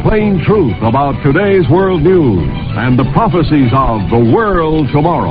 plain truth about today's world news and the prophecies of the world tomorrow.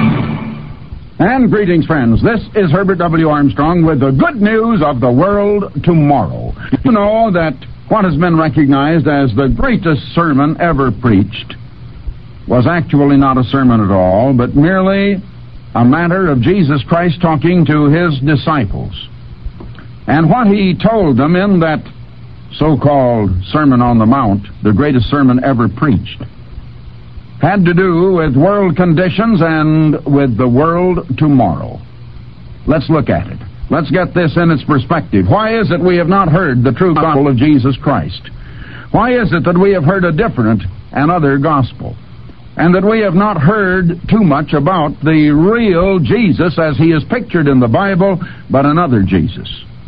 And greetings, friends. This is Herbert W. Armstrong with the good news of the world tomorrow. You know that what has been recognized as the greatest sermon ever preached was actually not a sermon at all, but merely a matter of Jesus Christ talking to his disciples. And what he told them in that so-called Sermon on the Mount, the greatest sermon ever preached, had to do with world conditions and with the world tomorrow. Let's look at it. Let's get this in its perspective. Why is it we have not heard the true gospel of Jesus Christ? Why is it that we have heard a different and other gospel? And that we have not heard too much about the real Jesus as he is pictured in the Bible, but another Jesus.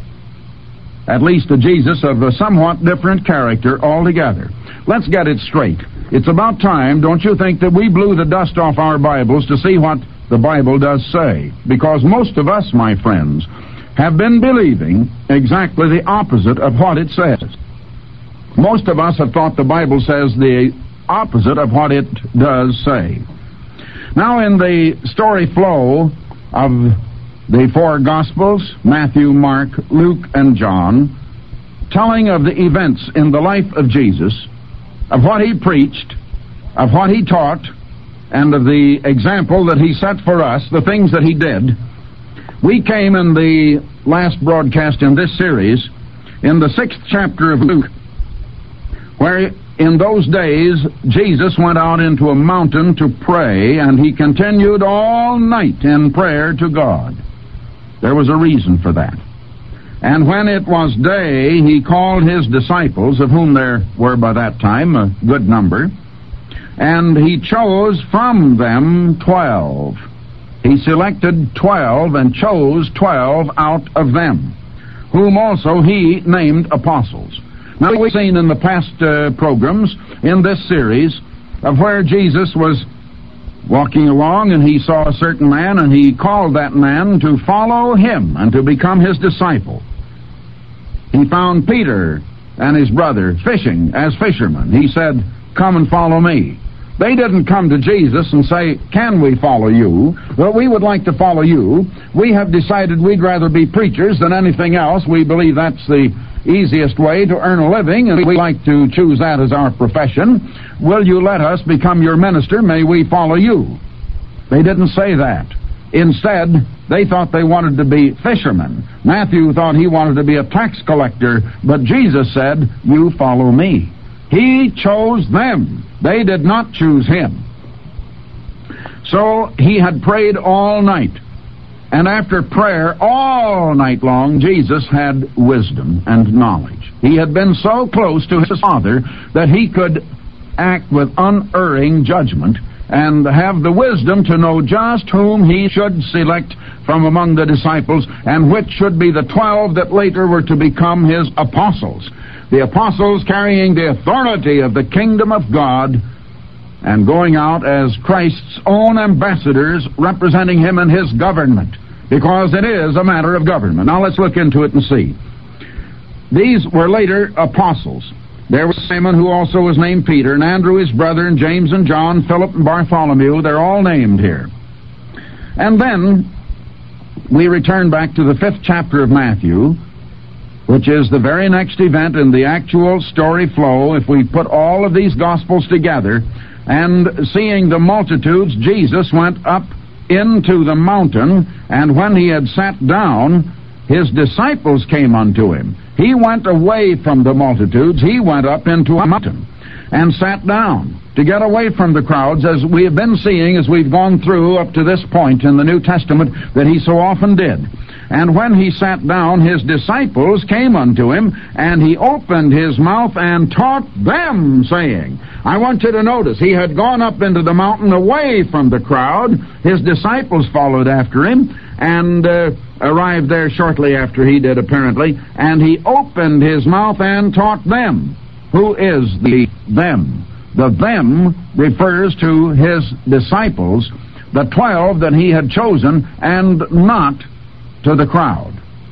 At least a Jesus of a somewhat different character altogether. Let's get it straight. It's about time, don't you think, that we blew the dust off our Bibles to see what the Bible does say? Because most of us, my friends, have been believing exactly the opposite of what it says. Most of us have thought the Bible says the opposite of what it does say. Now, in the story flow of the four Gospels, Matthew, Mark, Luke, and John, telling of the events in the life of Jesus, of what he preached, of what he taught, and of the example that he set for us, the things that he did, we came in the last broadcast in this series, in the 6th chapter of Luke, where in those days Jesus went out into a mountain to pray, and he continued all night in prayer to God. There was a reason for that. And when it was day, he called his disciples, of whom there were by that time a good number, and he chose from them 12. He selected 12 and chose 12 out of them, whom also he named apostles. Now, we've seen in the past programs in this series of where Jesus was walking along and he saw a certain man and he called that man to follow him and to become his disciple. He found Peter and his brother fishing as fishermen. He said, "Come and follow me." They didn't come to Jesus and say, "Can we follow you? Well, we would like to follow you. We have decided we'd rather be preachers than anything else. We believe that's the easiest way to earn a living, and we like to choose that as our profession. Will you let us become your minister? May we follow you?" They didn't say that. Instead, they thought they wanted to be fishermen. Matthew thought he wanted to be a tax collector, but Jesus said, "You follow me." He chose them. They did not choose him. So he had prayed all night. And after prayer all night long, Jesus had wisdom and knowledge. He had been so close to his Father that he could act with unerring judgment and have the wisdom to know just whom he should select from among the disciples and which should be the 12 that later were to become his apostles. The apostles carrying the authority of the kingdom of God and going out as Christ's own ambassadors representing him in his government, because it is a matter of government. Now let's look into it and see. These were later apostles. There was Simon, who also was named Peter, and Andrew his brother, and James and John, Philip and Bartholomew. They're all named here. And then we return back to the 5th chapter of Matthew, which is the very next event in the actual story flow. If we put all of these Gospels together, and seeing the multitudes, Jesus went up into the mountain, and when he had sat down, his disciples came unto him. He went away from the multitudes. He went up into a mountain and sat down to get away from the crowds, as we have been seeing as we've gone through up to this point in the New Testament that he so often did. And when he sat down, his disciples came unto him, and he opened his mouth and taught them, saying, I want you to notice, he had gone up into the mountain away from the crowd. His disciples followed after him, and arrived there shortly after he did, apparently, and he opened his mouth and taught them. Who is the them? The them refers to his disciples, the 12 that he had chosen, and not to the crowd.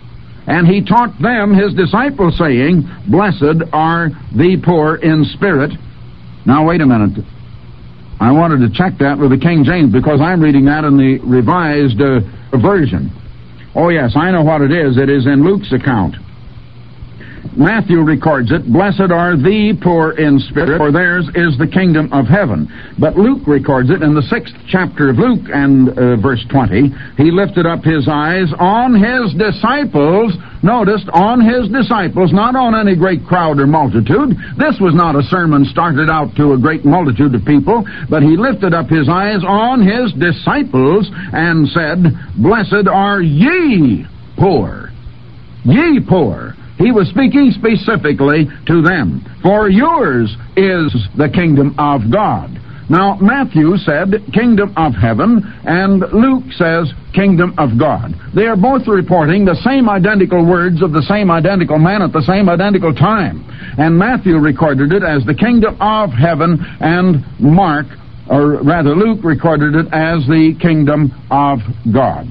And he taught them, his disciples, saying, Blessed are the poor in spirit. Now, wait a minute. I wanted to check that with the King James, because I'm reading that in the Revised Version. Oh, yes, I know what it is. It is in Luke's account. Matthew records it, Blessed are the poor in spirit, for theirs is the kingdom of heaven. But Luke records it in the 6th chapter of Luke and verse 20. He lifted up his eyes on his disciples. Notice, on his disciples, not on any great crowd or multitude. This was not a sermon started out to a great multitude of people, but he lifted up his eyes on his disciples and said, Blessed are ye poor. Ye poor. He was speaking specifically to them. For yours is the kingdom of God. Now, Matthew said kingdom of heaven, and Luke says kingdom of God. They are both reporting the same identical words of the same identical man at the same identical time. And Matthew recorded it as the kingdom of heaven, and Luke recorded it as the kingdom of God.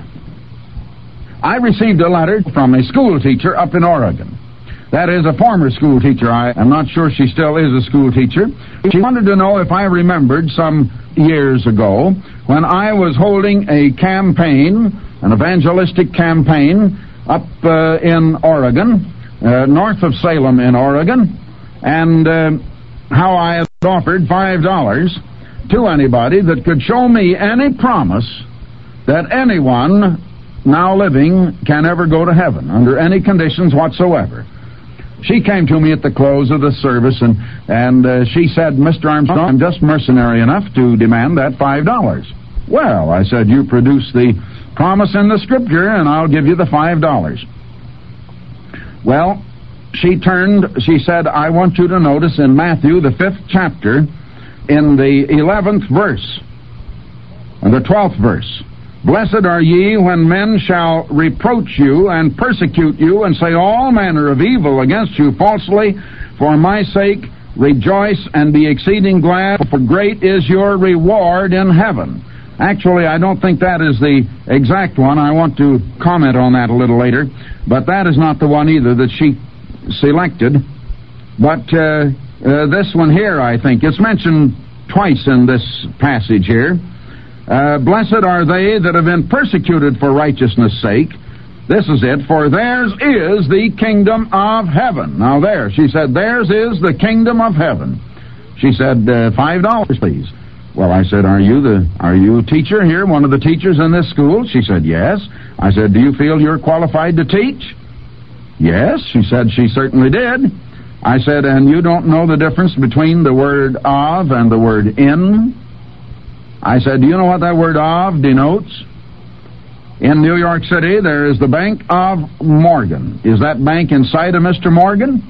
I received a letter from a school teacher up in Oregon. That is, a former school teacher. I am not sure she still is a school teacher. She wanted to know if I remembered some years ago when I was holding a campaign, an evangelistic campaign, up in Oregon, north of Salem in Oregon, and how I had offered $5 to anybody that could show me any promise that anyone now living can ever go to heaven under any conditions whatsoever. She came to me at the close of the service, and she said, Mr. Armstrong, I'm just mercenary enough to demand that $5. Well, I said, you produce the promise in the Scripture, and I'll give you the $5. Well, she said, I want you to notice in Matthew, the 5th chapter, in the 11th verse, and the 12th verse, Blessed are ye when men shall reproach you and persecute you and say all manner of evil against you falsely. For my sake rejoice and be exceeding glad, for great is your reward in heaven. Actually, I don't think that is the exact one. I want to comment on that a little later. But that is not the one either that she selected. But this one here, I think, it's mentioned twice in this passage here. Blessed are they that have been persecuted for righteousness' sake. This is it. For theirs is the kingdom of heaven. Now there, she said, theirs is the kingdom of heaven. She said, $5, please. Well, I said, are you a teacher here, one of the teachers in this school? She said, yes. I said, do you feel you're qualified to teach? Yes. She said she certainly did. I said, and you don't know the difference between the word of and the word in? I said, do you know what that word of denotes? In New York City, there is the Bank of Morgan. Is that bank inside of Mr. Morgan?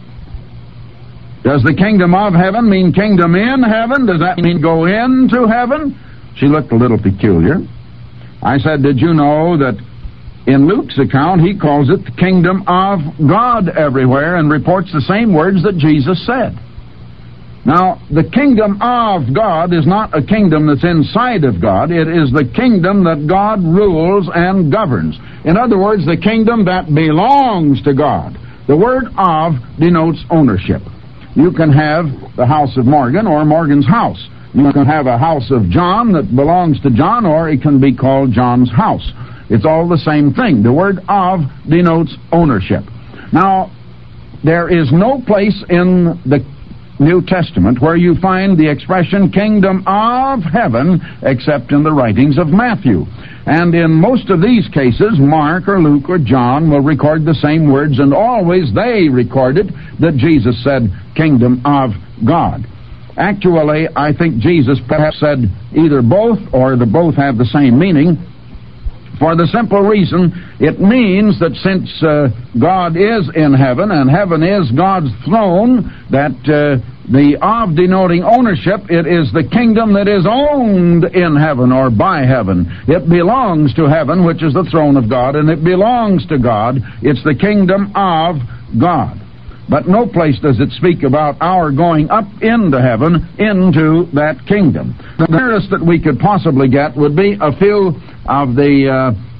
Does the kingdom of heaven mean kingdom in heaven? Does that mean go into heaven? She looked a little peculiar. I said, did you know that in Luke's account, he calls it the kingdom of God everywhere and reports the same words that Jesus said? Now, the kingdom of God is not a kingdom that's inside of God. It is the kingdom that God rules and governs. In other words, the kingdom that belongs to God. The word of denotes ownership. You can have the house of Morgan or Morgan's house. You can have a house of John that belongs to John, or it can be called John's house. It's all the same thing. The word of denotes ownership. Now, there is no place in the New Testament where you find the expression kingdom of heaven except in the writings of Matthew. And in most of these cases, Mark or Luke or John will record the same words, and always they recorded that Jesus said kingdom of God. Actually, I think Jesus perhaps said either both, or the both have the same meaning, for the simple reason it means that since God is in heaven and heaven is God's throne, that the of denoting ownership, it is the kingdom that is owned in heaven or by heaven. It belongs to heaven, which is the throne of God, and it belongs to God. It's the kingdom of God. But no place does it speak about our going up into heaven, into that kingdom. The nearest that we could possibly get would be a few of the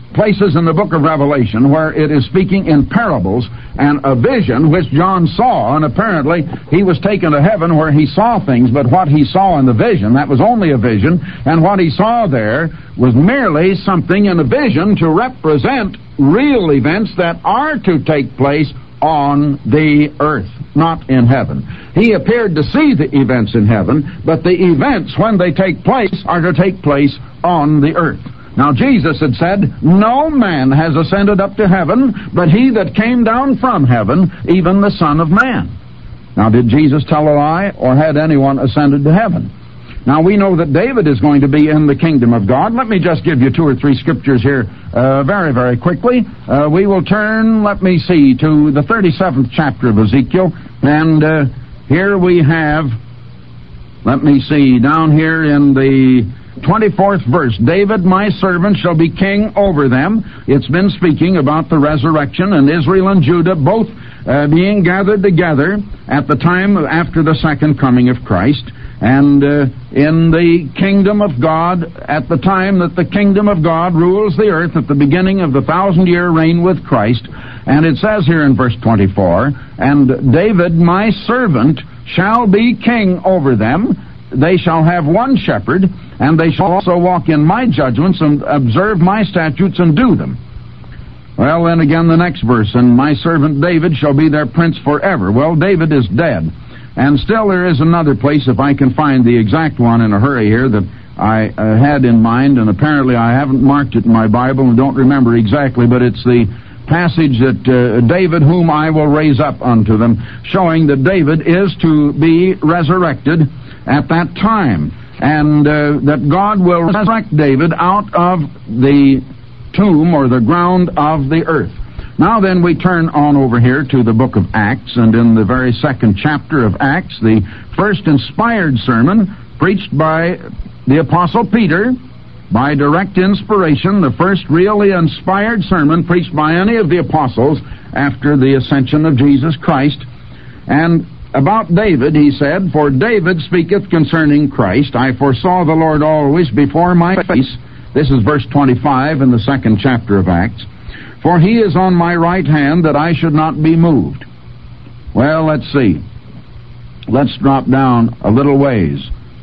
places in the book of Revelation where it is speaking in parables and a vision which John saw, and apparently he was taken to heaven where he saw things, but what he saw in the vision, that was only a vision, and what he saw there was merely something in a vision to represent real events that are to take place on the earth, not in heaven. He appeared to see the events in heaven, but the events, when they take place, are to take place on the earth. Now, Jesus had said, no man has ascended up to heaven, but he that came down from heaven, even the Son of Man. Now, did Jesus tell a lie, or had anyone ascended to heaven? Now, we know that David is going to be in the kingdom of God. Let me just give you 2 or 3 scriptures here very, very quickly. We will turn, let me see, to the 37th chapter of Ezekiel. And here we have, let me see, down here in the 24th verse, David, my servant, shall be king over them. It's been speaking about the resurrection, and Israel and Judah both being gathered together at the time after the second coming of Christ. And in the kingdom of God, at the time that the kingdom of God rules the earth at the beginning of the 1,000-year reign with Christ. And it says here in verse 24, and David, my servant, shall be king over them. They shall have one shepherd, and they shall also walk in my judgments and observe my statutes and do them. Well, then again, the next verse, and my servant David shall be their prince forever. Well, David is dead. And still there is another place, if I can find the exact one in a hurry here, that I had in mind, and apparently I haven't marked it in my Bible and don't remember exactly, but it's the passage that David, whom I will raise up unto them, showing that David is to be resurrected at that time, and that God will resurrect David out of the tomb or the ground of the earth. Now then, we turn on over here to the book of Acts, and in the very second chapter of Acts, the first inspired sermon preached by the Apostle Peter, by direct inspiration, the first really inspired sermon preached by any of the apostles after the ascension of Jesus Christ. And about David, he said, for David speaketh concerning Christ, I foresaw the Lord always before my face. This is verse 25 in the second chapter of Acts. For he is on my right hand, that I should not be moved. Well, let's see. Let's drop down a little ways.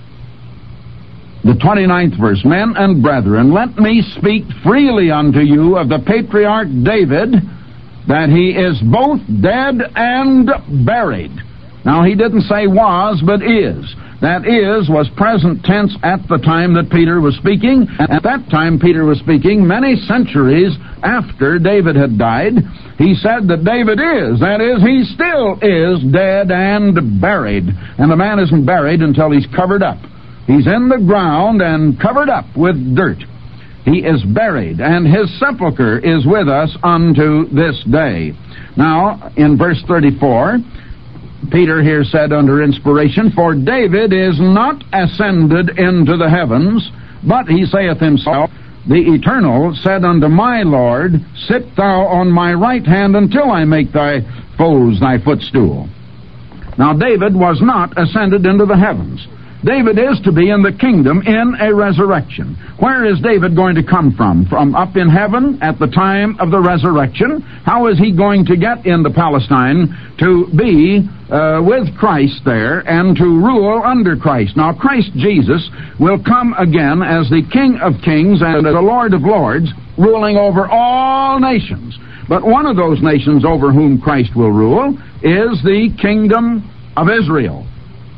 The 29th verse, men and brethren, let me speak freely unto you of the patriarch David, that he is both dead and buried. Now, he didn't say was, but is. That is was present tense at the time that Peter was speaking. And at that time Peter was speaking, many centuries after David had died. He said that David is, that is, he still is dead and buried. And the man isn't buried until he's covered up. He's in the ground and covered up with dirt. He is buried, and his sepulcher is with us unto this day. Now, in verse 34, Peter here said under inspiration, for David is not ascended into the heavens, but he saith himself, the Eternal said unto my Lord, sit thou on my right hand until I make thy foes thy footstool. Now David was not ascended into the heavens. David is to be in the kingdom in a resurrection. Where is David going to come from? From up in heaven at the time of the resurrection? How is he going to get into Palestine to be with Christ there and to rule under Christ? Now, Christ Jesus will come again as the King of Kings and the Lord of Lords, ruling over all nations. But one of those nations over whom Christ will rule is the kingdom of Israel.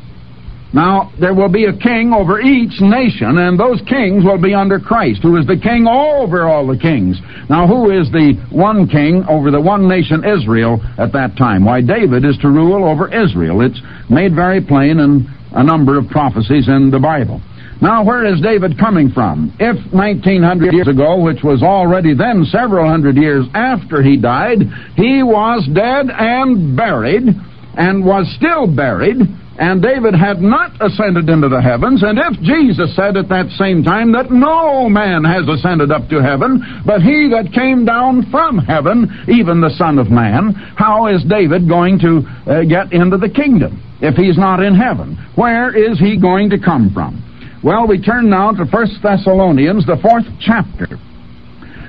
Now, there will be a king over each nation, and those kings will be under Christ, who is the king over all the kings. Now, who is the one king over the one nation, Israel, at that time? Why, David is to rule over Israel. It's made very plain in a number of prophecies in the Bible. Now, where is David coming from? If 1900 years ago, which was already then several hundred years after he died, he was dead and buried, and was still buried, and David had not ascended into the heavens, and if Jesus said at that same time that no man has ascended up to heaven, but he that came down from heaven, even the Son of Man, how is David going to get into the kingdom if he's not in heaven? Where is he going to come from? Well, we turn now to 1 Thessalonians, the 4th chapter.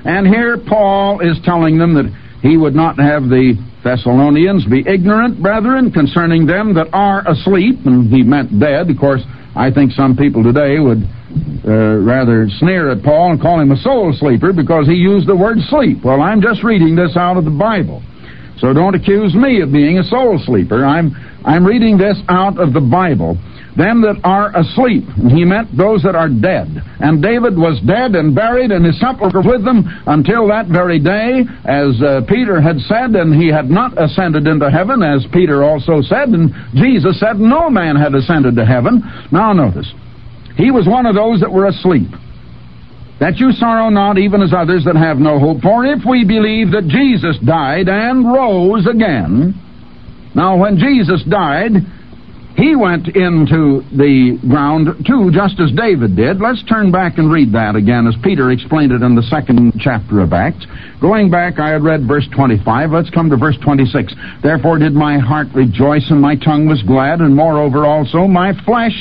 And here Paul is telling them that he would not have the Thessalonians be ignorant, brethren, concerning them that are asleep, and he meant dead. Of course, I think some people today would rather sneer at Paul and call him a soul sleeper because he used the word sleep. Well, I'm just reading this out of the Bible, so don't accuse me of being a soul sleeper. I'm reading this out of the Bible. Them that are asleep, and he meant those that are dead. And David was dead and buried, and his sepulchre with them until that very day, as Peter had said, and he had not ascended into heaven, as Peter also said, and Jesus said no man had ascended to heaven. Now notice, he was one of those that were asleep. That you sorrow not, even as others that have no hope. For if we believe that Jesus died and rose again. Now when Jesus died, he went into the ground too, just as David did. Let's turn back and read that again, as Peter explained it in the 2nd chapter of Acts. Going back, I had read verse 25. Let's come to verse 26. Therefore did my heart rejoice, and my tongue was glad, and moreover also my flesh,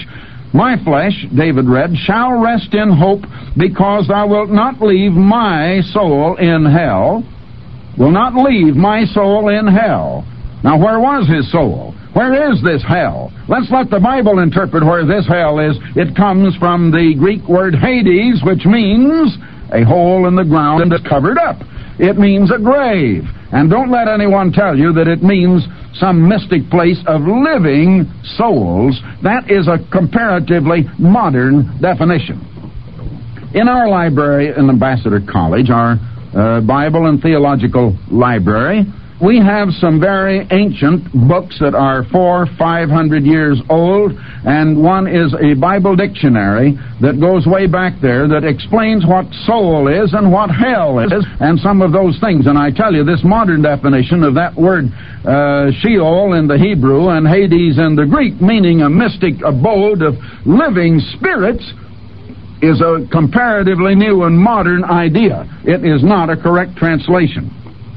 David read, shall rest in hope, because thou wilt not leave my soul in hell. Will not leave my soul in hell. Now where was his soul? Where is this hell? Let's let the Bible interpret where this hell is. It comes from the Greek word Hades, which means a hole in the ground that's covered up. It means a grave. And don't let anyone tell you that it means some mystic place of living souls. That is a comparatively modern definition. In our library in Ambassador College, our Bible and Theological Library, we have some very ancient books that are 400-500 years old, and one is a Bible dictionary that goes way back there that explains what soul is and what hell is, and some of those things. And I tell you, this modern definition of that word Sheol in the Hebrew and Hades in the Greek, meaning a mystic abode of living spirits, is a comparatively new and modern idea. It is not a correct translation.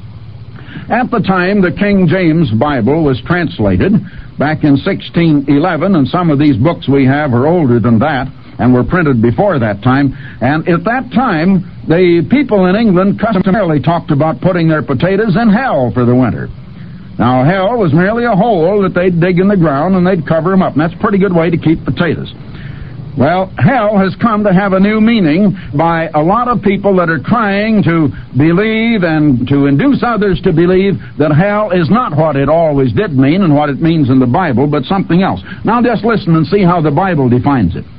At the time the King James Bible was translated, back in 1611, and some of these books we have are older than that, and were printed before that time, and at that time, the people in England customarily talked about putting their potatoes in hell for the winter. Now, hell was merely a hole that they'd dig in the ground, and they'd cover them up, and that's a pretty good way to keep potatoes. Well, hell has come to have a new meaning by a lot of people that are trying to believe and to induce others to believe that hell is not what it always did mean and what it means in the Bible, but something else. Now just listen and see how the Bible defines it.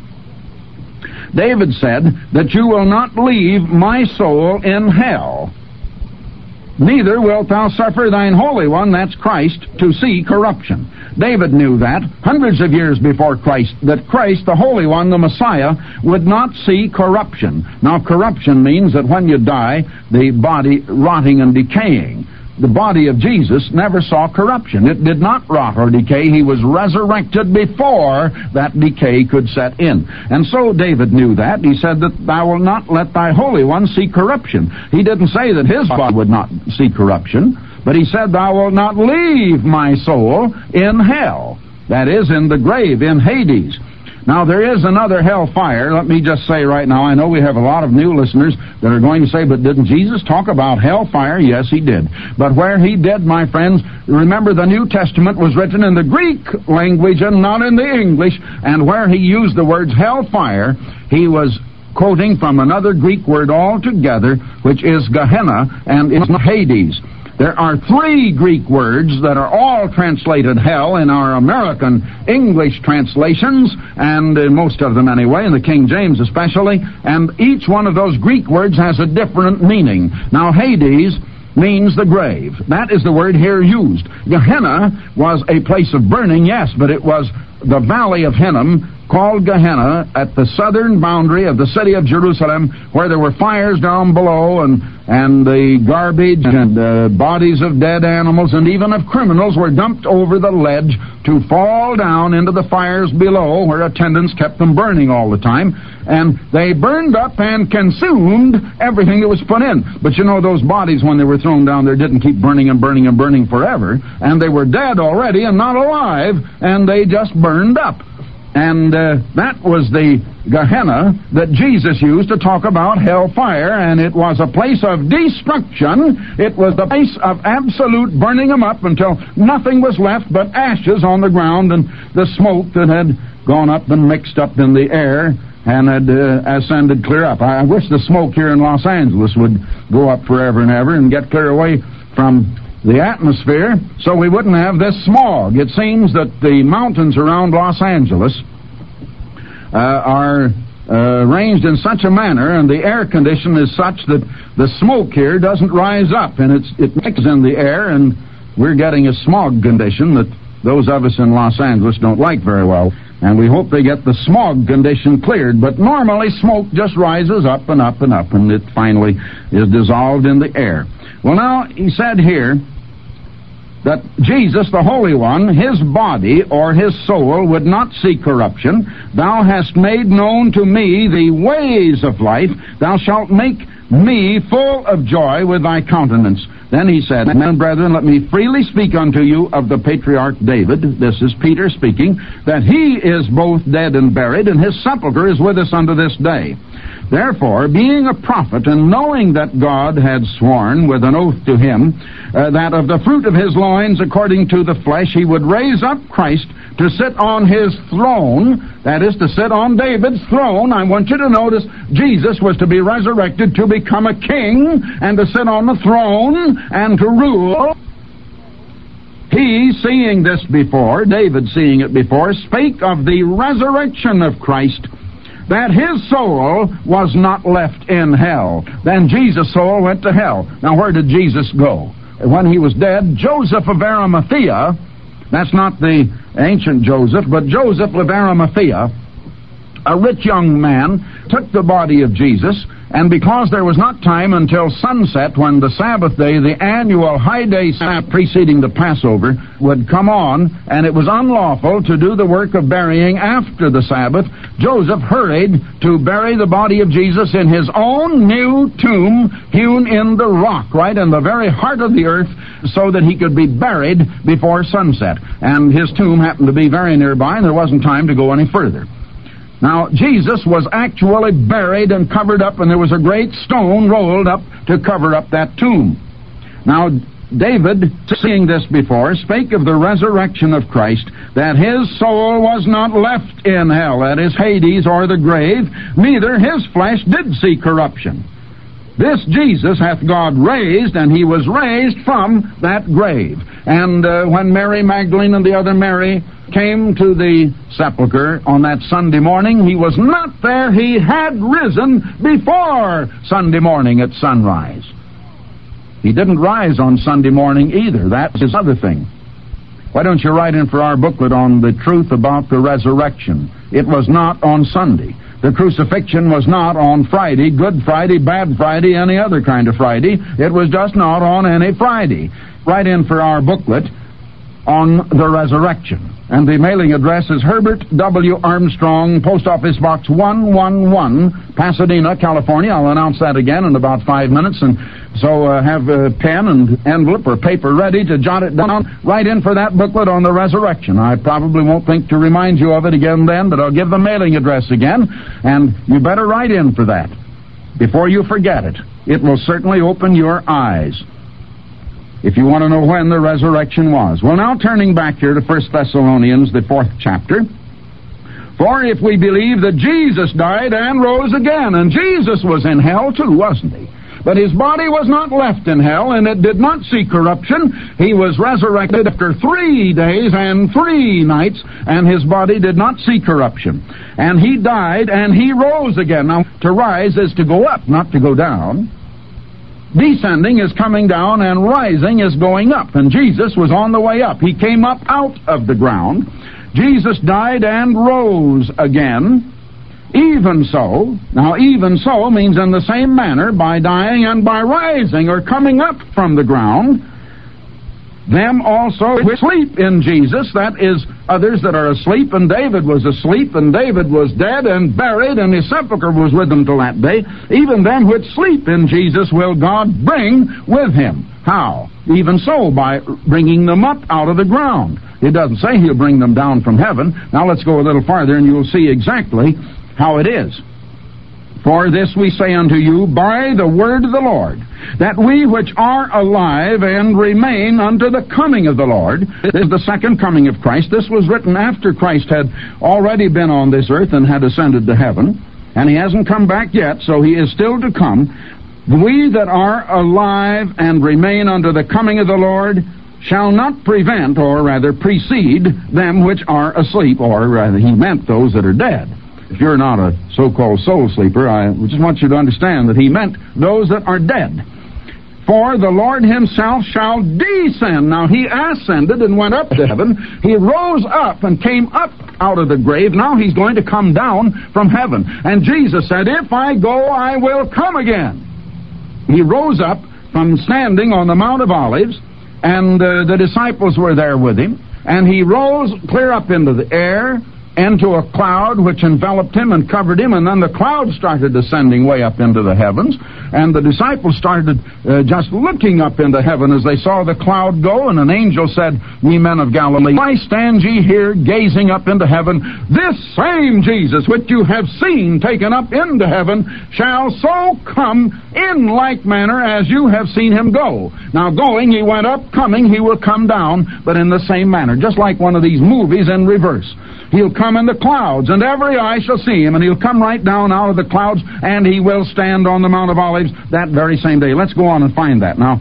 David said that you will not leave my soul in hell. Neither wilt thou suffer thine Holy One, that's Christ, to see corruption. David knew that, hundreds of years before Christ, that Christ, the Holy One, the Messiah, would not see corruption. Now, corruption means that when you die, the body rotting and decaying. The body of Jesus never saw corruption. It did not rot or decay. He was resurrected before that decay could set in. And so David knew that. He said that thou wilt not let thy Holy One see corruption. He didn't say that his body would not see corruption, but he said, thou wilt not leave my soul in hell. That is, in the grave, in Hades. Now, there is another hellfire. Let me just say right now, I know we have a lot of new listeners that are going to say, but didn't Jesus talk about hellfire? Yes, he did. But where he did, my friends, remember the New Testament was written in the Greek language and not in the English, and where he used the words hellfire, he was quoting from another Greek word altogether, which is Gehenna, and it's Hades. There are 3 Greek words that are all translated hell in our American English translations, and in most of them anyway, in the King James especially, and each one of those Greek words has a different meaning. Now, Hades means the grave. That is the word here used. Gehenna was a place of burning, yes, but it was the valley of Hinnom, called Gehenna, at the southern boundary of the city of Jerusalem, where there were fires down below, and the garbage and bodies of dead animals and even of criminals were dumped over the ledge to fall down into the fires below, where attendants kept them burning all the time. And they burned up and consumed everything that was put in. But you know, those bodies, when they were thrown down there, didn't keep burning and burning and burning forever. And they were dead already and not alive, and they just burned up. And that was the Gehenna that Jesus used to talk about hellfire, and it was a place of destruction. It was the place of absolute burning them up until nothing was left but ashes on the ground and the smoke that had gone up and mixed up in the air and had ascended clear up. I wish the smoke here in Los Angeles would go up forever and ever and get clear away from the atmosphere so we wouldn't have this smog. It seems that the mountains around Los Angeles are arranged in such a manner, and the air condition is such that the smoke here doesn't rise up, and it mixes in the air, and we're getting a smog condition that those of us in Los Angeles don't like very well. And we hope they get the smog condition cleared. But normally smoke just rises up and up and up, and it finally is dissolved in the air. Well, now, he said here that Jesus, the Holy One, his body or his soul would not see corruption. Thou hast made known to me the ways of life. Thou shalt make me full of joy with thy countenance. Then he said, Men and brethren, let me freely speak unto you of the patriarch David. This is Peter speaking, that he is both dead and buried, and his sepulchre is with us unto this day. Therefore, being a prophet, and knowing that God had sworn with an oath to him, that of the fruit of his loins, according to the flesh, he would raise up Christ to sit on his throne, that is, to sit on David's throne. I want you to notice Jesus was to be resurrected to become a king, and to sit on the throne, and to rule. He, seeing this before, David seeing it before, spake of the resurrection of Christ, that his soul was not left in hell. Then Jesus' soul went to hell. Now, where did Jesus go? When he was dead, Joseph of Arimathea, that's not the ancient Joseph, but Joseph of Arimathea, a rich young man, took the body of Jesus, and because there was not time until sunset when the Sabbath day, the annual high day preceding the Passover, would come on, and it was unlawful to do the work of burying after the Sabbath, Joseph hurried to bury the body of Jesus in his own new tomb hewn in the rock, right in the very heart of the earth, so that he could be buried before sunset. And his tomb happened to be very nearby, and there wasn't time to go any further. Now, Jesus was actually buried and covered up, and there was a great stone rolled up to cover up that tomb. Now, David, seeing this before, spake of the resurrection of Christ, that his soul was not left in hell, that is, Hades or the grave, neither his flesh did see corruption. This Jesus hath God raised, and he was raised from that grave. And when Mary Magdalene and the other Mary came to the sepulchre on that Sunday morning, he was not there. He had risen before Sunday morning at sunrise. He didn't rise on Sunday morning either. That's his other thing. Why don't you write in for our booklet on the truth about the resurrection? It was not on Sunday. The crucifixion was not on Friday, Good Friday, Bad Friday, any other kind of Friday. It was just not on any Friday. Write in for our booklet on the resurrection. And the mailing address is Herbert W. Armstrong, Post Office Box 111, Pasadena, California. I'll announce that again in about 5 minutes, and so have a pen and envelope or paper ready to jot it down. Write in for that booklet on the resurrection. I probably won't think to remind you of it again then, but I'll give the mailing address again, and you better write in for that before you forget it. It will certainly open your eyes if you want to know when the resurrection was. Well, now turning back here to 1 Thessalonians, the 4th chapter. For if we believe that Jesus died and rose again, and Jesus was in hell too, wasn't he? But his body was not left in hell, and it did not see corruption. He was resurrected after 3 days and 3 nights, and his body did not see corruption. And he died, and he rose again. Now, to rise is to go up, not to go down. Descending is coming down, and rising is going up. And Jesus was on the way up. He came up out of the ground. Jesus died and rose again. Even so, now even so means in the same manner, by dying and by rising or coming up from the ground, them also which sleep in Jesus, that is, others that are asleep, and David was asleep, and David was dead and buried, and his sepulchre was with them till that day, even them which sleep in Jesus will God bring with him. How? Even so, by bringing them up out of the ground. It doesn't say he'll bring them down from heaven. Now let's go a little farther and you'll see exactly how it is. For this we say unto you by the word of the Lord, that we which are alive and remain unto the coming of the Lord. This is the second coming of Christ. This was written after Christ had already been on this earth and had ascended to heaven. And he hasn't come back yet, so he is still to come. We that are alive and remain unto the coming of the Lord shall not prevent, or rather precede, them which are asleep, or rather he meant those that are dead. If you're not a so-called soul sleeper, I just want you to understand that he meant those that are dead. For the Lord himself shall descend. Now he ascended and went up to heaven. He rose up and came up out of the grave. Now he's going to come down from heaven. And Jesus said, if I go, I will come again. He rose up from standing on the Mount of Olives, and the disciples were there with him. And he rose clear up into the air, into a cloud which enveloped him and covered him, and then the cloud started descending way up into the heavens, and the disciples started just looking up into heaven as they saw the cloud go, and an angel said, Ye men of Galilee, why stand ye here gazing up into heaven? This same Jesus which you have seen taken up into heaven shall so come in like manner as you have seen him go. Now going, he went up, coming, he will come down, but in the same manner, just like one of these movies in reverse. He'll come in the clouds, and every eye shall see him, and he'll come right down out of the clouds, and he will stand on the Mount of Olives that very same day. Let's go on and find that now.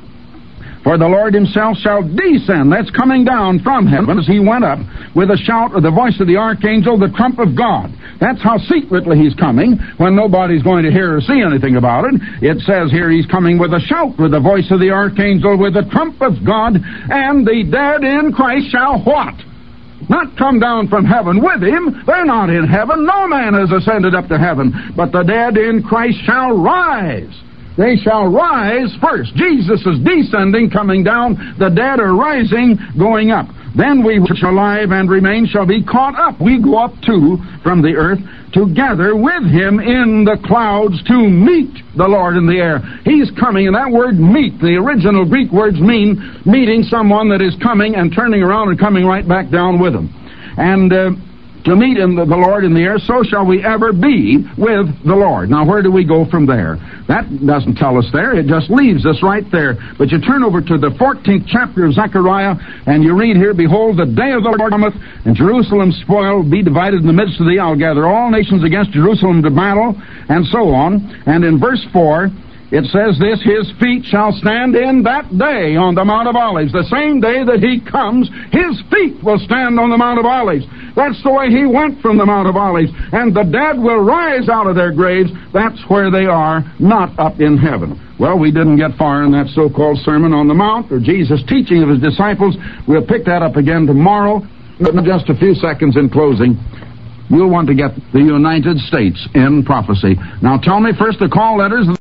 For the Lord himself shall descend, that's coming down from heaven, as he went up, with a shout of the voice of the archangel, the trump of God. That's how secretly he's coming, when nobody's going to hear or see anything about it. It says here he's coming with a shout, with the voice of the archangel, with the trump of God, and the dead in Christ shall what? Not come down from heaven with him. They're not in heaven. No man has ascended up to heaven. But the dead in Christ shall rise. They shall rise first. Jesus is descending, coming down. The dead are rising, going up. Then we which are alive and remain shall be caught up. We go up too from the earth, together with him in the clouds to meet the Lord in the air. He's coming, and that word meet, the original Greek words mean meeting someone that is coming and turning around and coming right back down with him. And to meet in the Lord in the air, so shall we ever be with the Lord. Now, where do we go from there? That doesn't tell us there. It just leaves us right there. But you turn over to the 14th chapter of Zechariah, and you read here, Behold, the day of the Lord cometh, and Jerusalem's spoil will be divided in the midst of thee. I'll gather all nations against Jerusalem to battle, and so on. And in verse 4, it says this, his feet shall stand in that day on the Mount of Olives. The same day that he comes, his feet will stand on the Mount of Olives. That's the way he went from the Mount of Olives. And the dead will rise out of their graves. That's where they are, not up in heaven. Well, we didn't get far in that so-called Sermon on the Mount, or Jesus' teaching of his disciples. We'll pick that up again tomorrow. But in just a few seconds in closing, you'll want to get the United States in prophecy. Now tell me first the call letters.